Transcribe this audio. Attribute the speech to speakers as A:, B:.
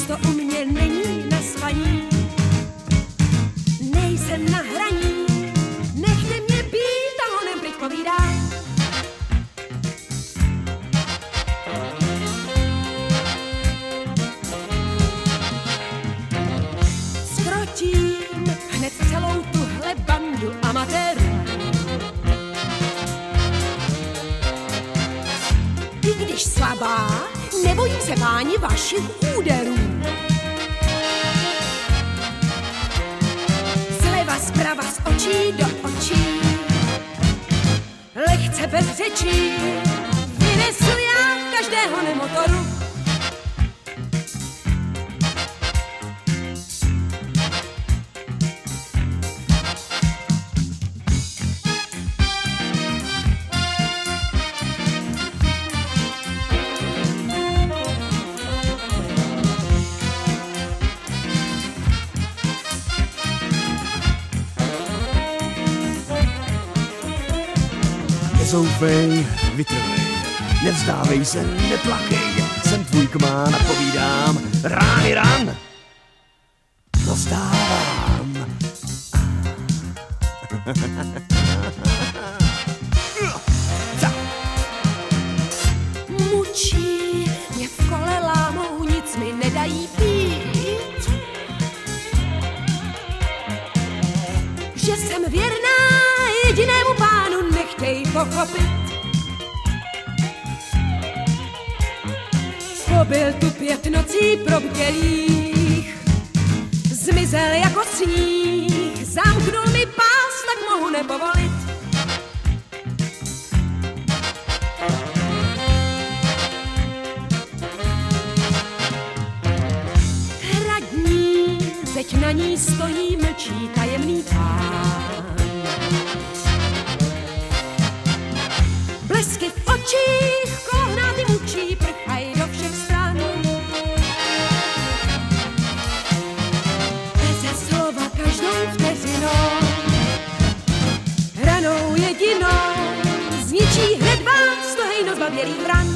A: místo u mě není na spaní. Nejsem na hraní, nechte mě být a honem pryč povídám. Skrotím hned celou tuhle bandu amatérů. I když slabá, nebojím se páni vašich úderů. Zleva zprava z očí do očí, lehce bez řečí, vynesu já každého nemotoru.
B: Nezoufej, vytrvej, nevzdávej se, neplakej, jsem tvůj kmán a povídám, rány ran, dostávám.
A: Mučí mě v kole lámou, nic mi nedají pít. Že jsem věrná jedinému pánu, nechtěj pochopit. Pobyl tu 5 nocí probdělých, zmizel jako sníh, zamknul mi pás, tak mohu nepovolit. Hradní, teď na ní stojí, mlčí tajemný pán. Blesky v očích, kohnáty mučí, prchají do všech stran. Beze slova každou vteřinou, ranou jedinou, zničí hned vás to hejno zbabělý vran.